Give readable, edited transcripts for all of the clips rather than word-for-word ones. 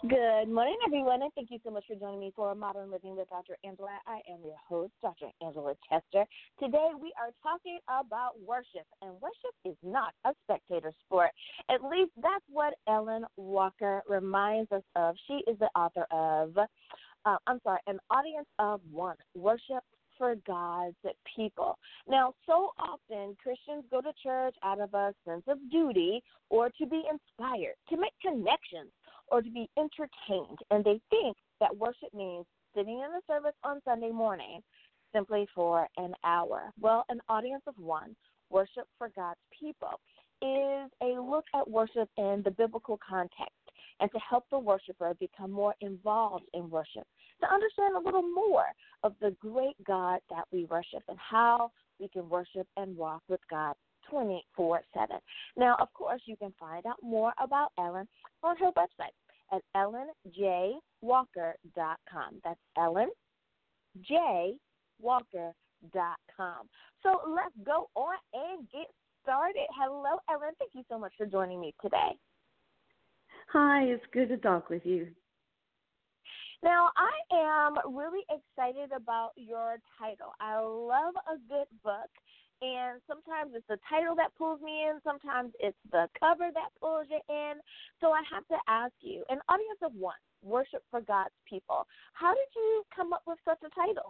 Good morning, everyone, and thank you so much for joining me for Modern Living with Dr. Angela. I am your host, Dr. Angela Chester. Today, we are talking about worship, and worship is not a spectator sport. At least that's what Ellen Walker reminds us of. She is the author of, An Audience of One, Worship for God's People. Now, so often Christians go to church out of a sense of duty or to be inspired, to make connections, or to be entertained, and they think that worship means sitting in the service on Sunday morning simply for an hour. Well, An Audience of One, Worship for God's People, is a look at worship in the biblical context and to help the worshiper become more involved in worship, to understand a little more of the great God that we worship and how we can worship and walk with God 24/7. Now, of course, you can find out more about Ellen on her website at ellenjwalker.com. That's ellenjwalker.com. So let's go on and get started. Hello, Ellen. Thank you so much for joining me today. Hi, it's good to talk with you. Now, I am really excited about your title. I love a good book. And sometimes it's the title that pulls me in. Sometimes it's the cover that pulls you in. So I have to ask you, An Audience of One, Worship for God's People. How did you come up with such a title?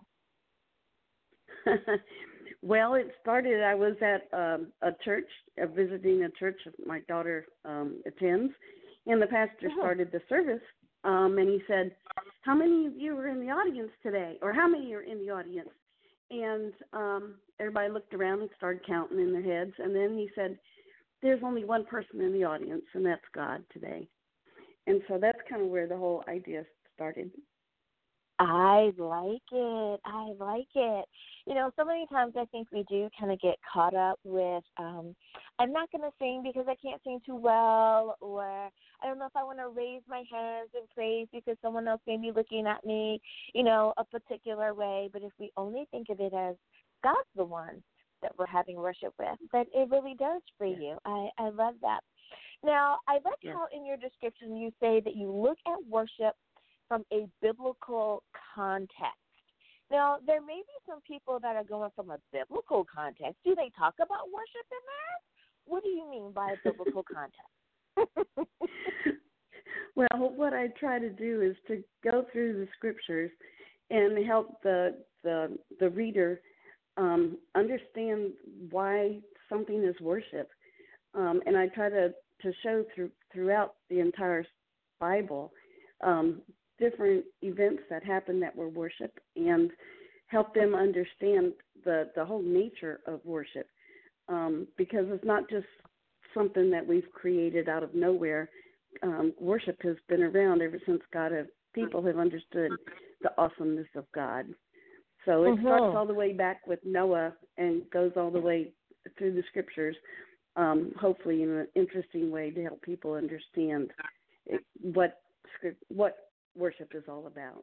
Well, it started, I was at a church, visiting a church my daughter attends, and the pastor started the service, and he said, how many of you are in the audience today? Or how many are in the audience? And everybody looked around and started counting in their heads. And then he said, there's only one person in the audience, and that's God today. And so that's kind of where the whole idea started. I like it. I like it. You know, so many times I think we do kind of get caught up with, I'm not going to sing because I can't sing too well, or I don't know if I want to raise my hands and praise because someone else may be looking at me, you know, a particular way. But if we only think of it as God's the one that we're having worship with, that it really does free you. I love that. Now, I like how in your description you say that you look at worship from a biblical context. Now, there may be some people that are going from a biblical context. Do they talk about worship in that? What do you mean by a biblical context? Well, what I try to do is to go through the scriptures and help the reader understand why something is worship. And I try to show throughout the entire Bible different events that happened that were worship and help them understand the whole nature of worship, because it's not just something that we've created out of nowhere. Worship has been around ever since people have understood the awesomeness of God. So it starts all the way back with Noah and goes all the way through the scriptures, hopefully in an interesting way to help people understand what worship is all about.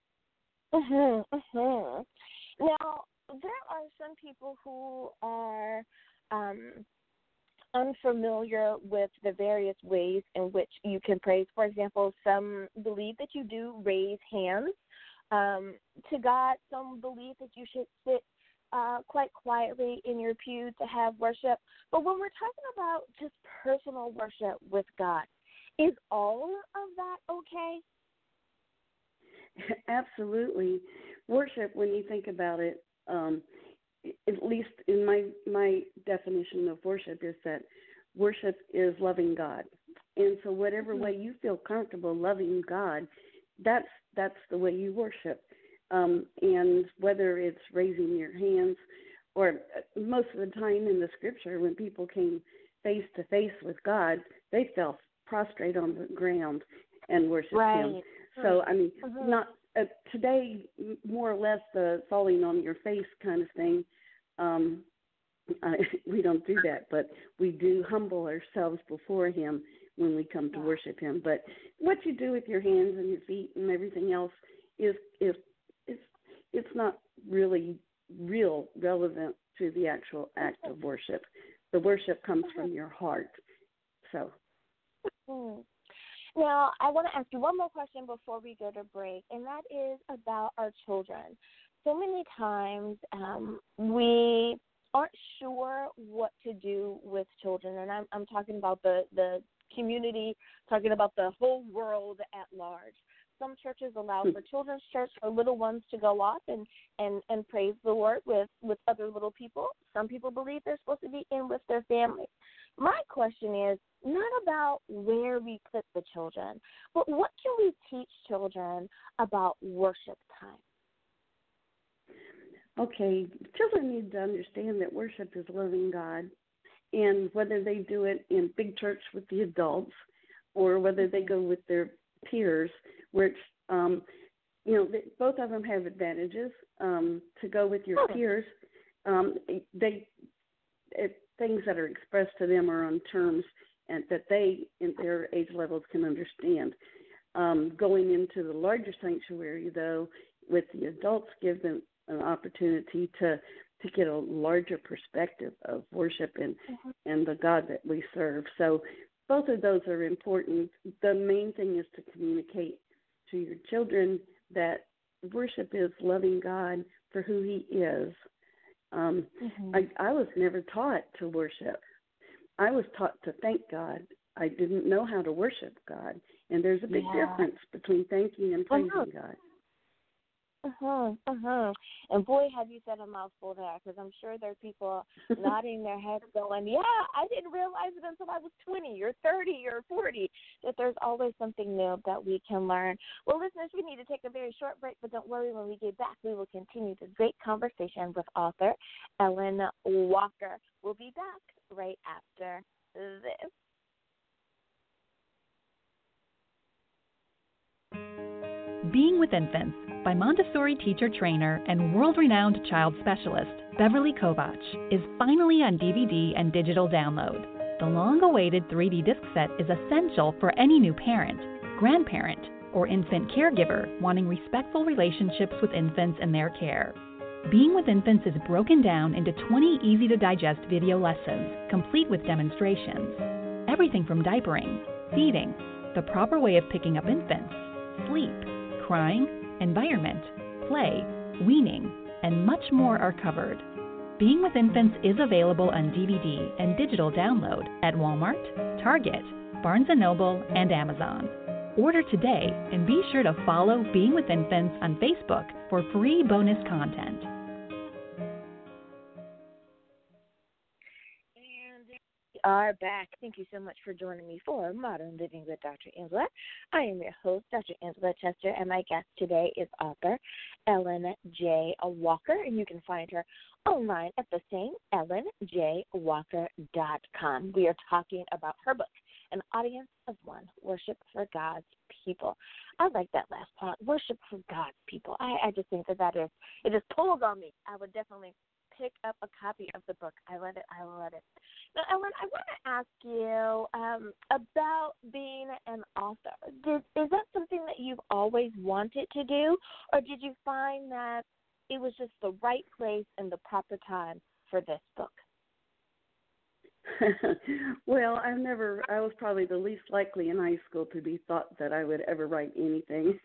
Now, there are some people who are unfamiliar with the various ways in which you can praise. For example, some believe that you do raise hands to God. Some believe that you should sit quite quietly in your pew to have worship. But when we're talking about just personal worship with God, is all of that okay? Absolutely. Worship, when you think about it, at least in my definition of worship, is that worship is loving God. And so whatever way you feel comfortable loving God, that's the way you worship. And whether it's raising your hands, or most of the time in the scripture when people came face to face with God, they fell prostrate on the ground and worshiped Him. So, I mean, not today, more or less the falling on your face kind of thing. We don't do that, but we do humble ourselves before Him when we come to worship Him. But what you do with your hands and your feet and everything else is it's not really relevant to the actual act of worship. The worship comes from your heart. So. Now, I want to ask you one more question before we go to break, and that is about our children. So many times we aren't sure what to do with children, and I'm talking about the community, talking about the whole world at large. Some churches allow for children's church for little ones to go off and praise the Lord with other little people. Some people believe they're supposed to be in with their families. My question is not about where we put the children, but what can we teach children about worship time? Okay, children need to understand that worship is loving God, and whether they do it in big church with the adults or whether they go with their peers, which, both of them have advantages. To go with your peers, things that are expressed to them are on terms and that they, in their age levels, can understand. Going into the larger sanctuary, though, with the adults, give them an opportunity to get a larger perspective of worship and the God that we serve. So both of those are important. The main thing is to communicate to your children that worship is loving God for who he is. I was never taught to worship. I was taught to thank God. I didn't know how to worship God. And there's a big difference between thanking and praising God. And boy, have you said a mouthful there, because I'm sure there are people nodding their heads going, yeah, I didn't realize it until I was 20 or 30 or 40, that there's always something new that we can learn. Well, listeners, we need to take a very short break, but don't worry, when we get back, we will continue this great conversation with author Ellen Walker. We'll be back right after this. Being with Infants by Montessori teacher trainer and world-renowned child specialist Beverly Kovach is finally on DVD and digital download. The long-awaited 3D disc set is essential for any new parent, grandparent, or infant caregiver wanting respectful relationships with infants and their care. Being with Infants is broken down into 20 easy-to-digest video lessons, complete with demonstrations. Everything from diapering, feeding, the proper way of picking up infants, sleep, crying, environment, play, weaning, and much more are covered. Being with Infants is available on DVD and digital download at Walmart, Target, Barnes & Noble, and Amazon. Order today and be sure to follow Being with Infants on Facebook for free bonus content. Are back. Thank you so much for joining me for Modern Living with Dr. Angela. I am your host, Dr. Angela Chester, and my guest today is author Ellen J. Walker, and you can find her online at the same ellenjwalker.com. We are talking about her book, An Audience of One, Worship for God's People. I like that last part, worship for God's people. I just think that is, it just pulled on me. I would definitely pick up a copy of the book. I love it. I love it. Now, Ellen, I want to ask you about being an author. Is that something that you've always wanted to do, or did you find that it was just the right place and the proper time for this book? Well, I was probably the least likely in high school to be thought that I would ever write anything.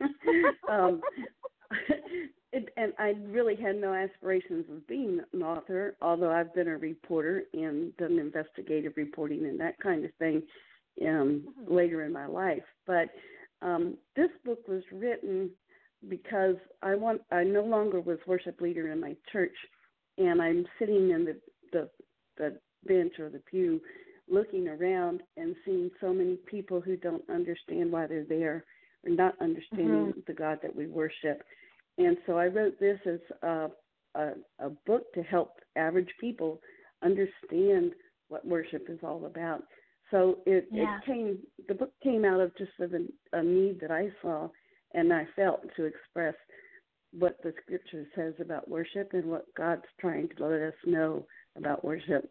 And I really had no aspirations of being an author, although I've been a reporter and done investigative reporting and that kind of thing later in my life. But this book was written because I no longer was worship leader in my church, and I'm sitting in the bench or the pew looking around and seeing so many people who don't understand why they're there or not understanding the God that we worship. And so I wrote this as a book to help average people understand what worship is all about. So the book came out of just a need that I saw and I felt to express what the Scripture says about worship and what God's trying to let us know about worship.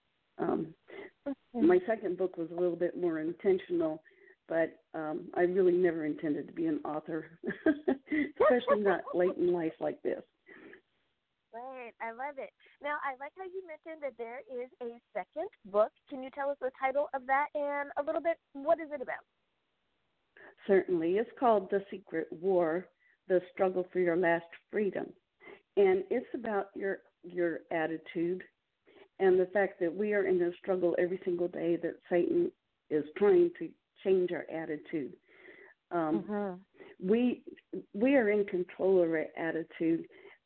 My second book was a little bit more intentional, but I really never intended to be an author, especially not late in life like this. Right. I love it. Now, I like how you mentioned that there is a second book. Can you tell us the title of that and a little bit, what is it about? certainly. It's called The Secret War, The Struggle for Your Last Freedom. And it's about your attitude and the fact that we are in a struggle every single day, that Satan is trying to change our attitude. We are in control of our attitude.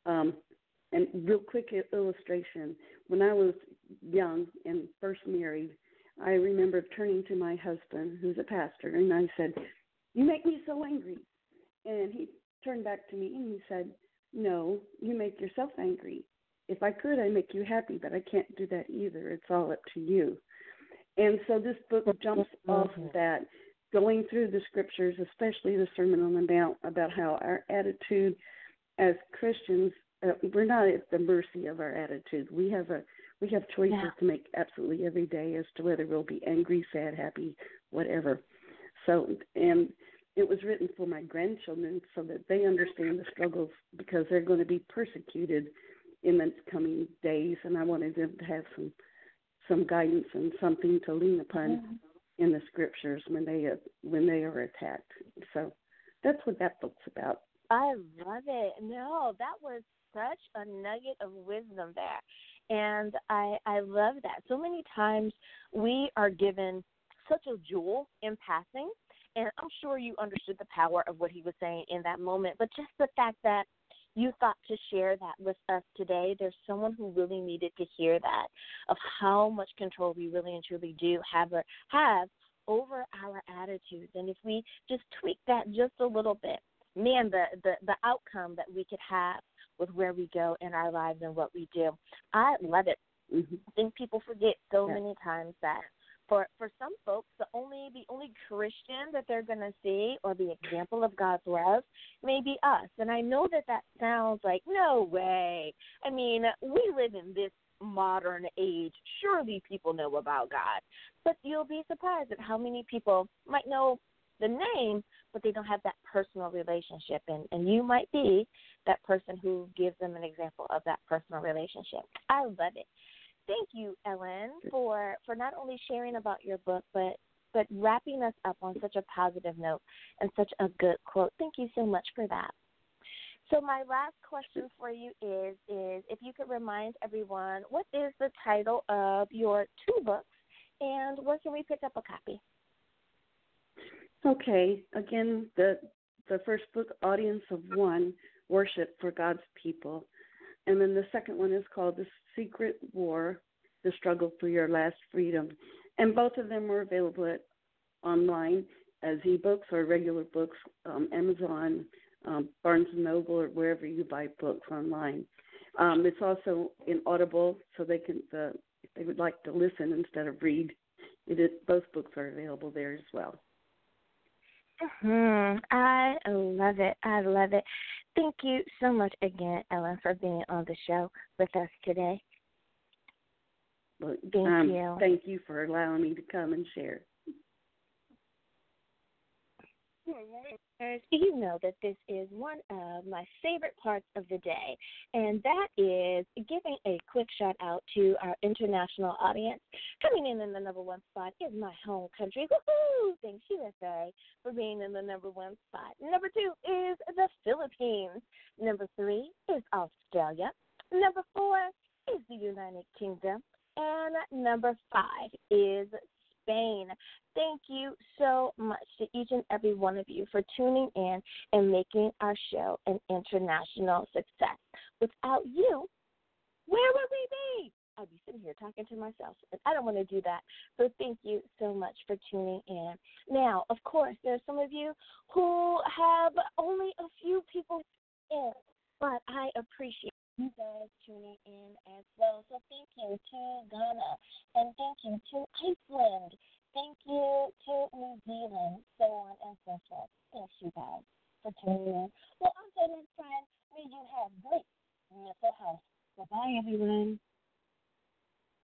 And real quick illustration, when I was young and first married, I remember turning to my husband, who's a pastor, and I said, "You make me so angry." And he turned back to me and he said, "No, you make yourself angry. If I could, I'd make you happy, but I can't do that either. It's all up to you." And so this book jumps off of that, going through the scriptures, especially the Sermon on the Mount, about how our attitude as Christians, we're not at the mercy of our attitude. We have choices to make absolutely every day as to whether we'll be angry, sad, happy, whatever. So, and it was written for my grandchildren so that they understand the struggles, because they're going to be persecuted in the coming days, and I wanted them to have some guidance and something to lean upon in the scriptures when they are attacked. So that's what that book's about. I love it. No, that was such a nugget of wisdom there. And I love that. So many times we are given such a jewel in passing, and I'm sure you understood the power of what he was saying in that moment. But just the fact that you thought to share that with us today, there's someone who really needed to hear that, of how much control we really and truly do have over our attitudes. And if we just tweak that just a little bit, man, the outcome that we could have with where we go in our lives and what we do. I love it. I think people forget so many times that for some folks, the only Christian that they're going to see, or the example of God's love, may be us. And I know that sounds like, no way. I mean, we live in this modern age. Surely people know about God. But you'll be surprised at how many people might know the name, but they don't have that personal relationship. And you might be that person who gives them an example of that personal relationship. I love it. Thank you, Ellen, for not only sharing about your book, but wrapping us up on such a positive note and such a good quote. Thank you so much for that. So my last question for you is if you could remind everyone, what is the title of your 2 books, and where can we pick up a copy? Okay. Again, the first book, Audience of One, Worship for God's People. And then the second one is called The Secret War, The Struggle for Your Last Freedom. And both of them are available online as ebooks or regular books, Amazon, Barnes & Noble, or wherever you buy books online. It's also in Audible, so they can, if they would like to listen instead of read, both books are available there as well. I love it. I love it. Thank you so much again, Ellen, for being on the show with us today. Well, Thank you. Thank you for allowing me to come and share. You know that this is one of my favorite parts of the day, and that is giving a quick shout out to our international audience. Coming in the number 1 spot is my home country. Woohoo! Thanks, USA, for being in the number 1 spot. Number 2 is the Philippines. Number 3 is Australia. Number 4 is the United Kingdom. And number 5 is Spain. Thank you so much to each and every one of you for tuning in and making our show an international success. Without you, where would we be? I'd be sitting here talking to myself, and I don't want to do that. So thank you so much for tuning in. Now, of course, there's some of you who have only a few people in, but I appreciate you guys tuning in as well. So thank you to Ghana, and thank you to Iceland. Thank you to New Zealand, so on and so forth. Thanks, you guys, for tuning in. Well, until next time, may you have great mental health. Bye-bye, everyone.